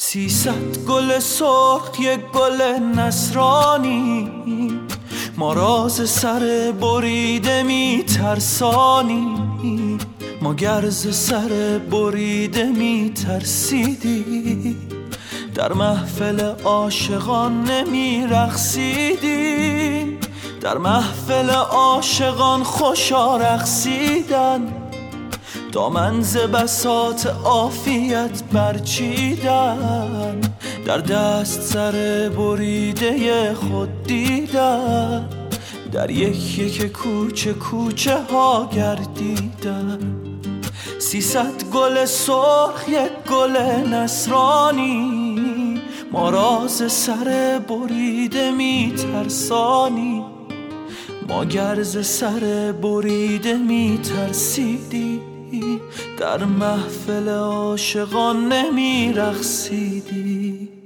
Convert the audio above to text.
300 گل سرخ، یک گل نصرانی، ما راز سر بریده می ترسانی. ما گرز سر بریده می ترسیدی، در محفل عاشقان نمی رقصیدیم، در محفل عاشقان خوشا رقصیدن، دامن ز بساط عافیت برچیدن، در دست سر بریده خود دیدن، در یک یک کوچه کوچه ها گردیدن. 300 گل سرخ، یک گل نصرانی، ما راز سر بریده می ترسانی. ما گرز سر بریده می ترسیدی، در محفل عاشقان نمی رقصیدی.